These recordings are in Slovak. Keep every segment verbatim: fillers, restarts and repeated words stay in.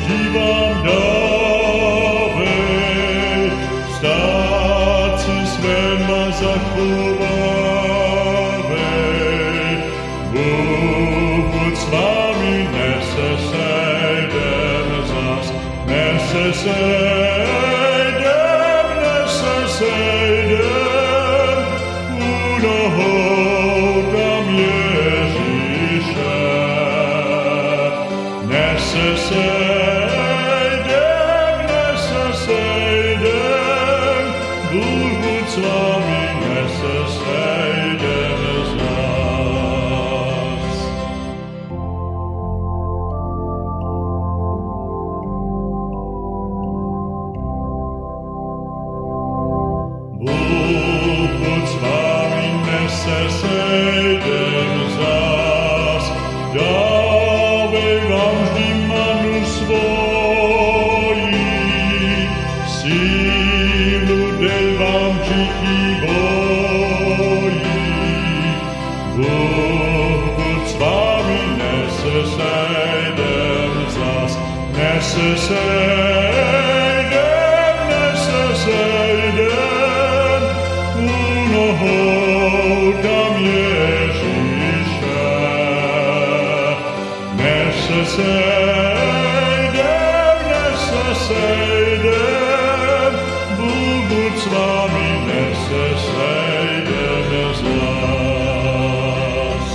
vždy vám dávej, stáci své ma zachovávej. Bůh buď s vámi, nese sejdem zas, nese sejdem, nese sejdem, u nohou tam Ježíše. Nese sejdem, nese sejdem, Bůh buď s vámi, nese sejdem zas. Bůh buď s vámi, nese sejdem zas, dávej vám vždy manu svojí, sílu dej vám vždy bojí. Bůh buď s vámi, nese sejdem zas, nese sejdem, nese sejdem, u nohou tam Ježíše. Nese sejdem, nese sejdem, Bůh buď s vámi, nese sejdem zas.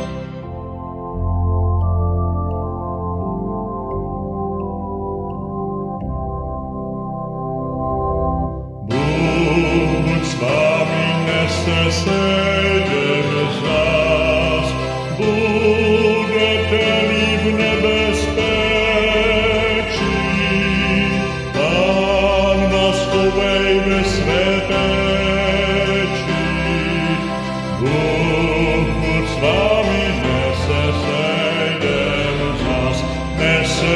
Bůh buď s vámi, nese sejdem zas, budete-li v nebezpečí, Pán vás chovej ve své péči. Bůh buď s vámi, nese sejdem zas, nese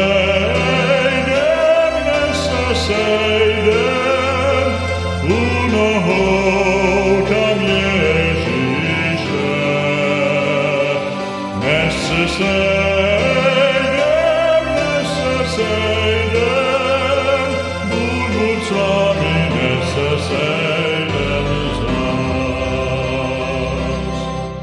sejdem, nese sejdem, u nohou tam Ježíše. Nese sejdem, nese sejdem, Bůh buď s vámi, nese sejdem zas.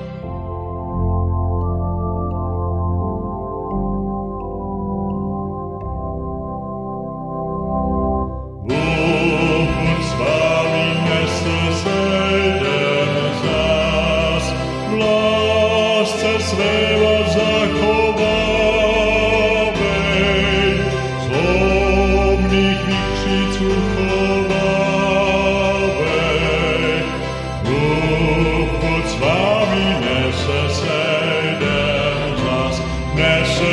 Bůh buď s vámi, nese sejdem zas, v lásce své vás zachovávej, zlomných vykřiců chovávej. Bůh buď s vámi, nese sejdem zas, nese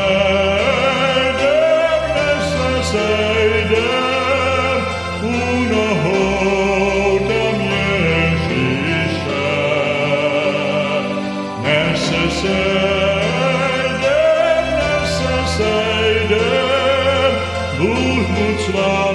sejdem, nese sejdem, u nohou tam Ježíše. Nese sejdem, nese sejdem, Bůh buď s vámi,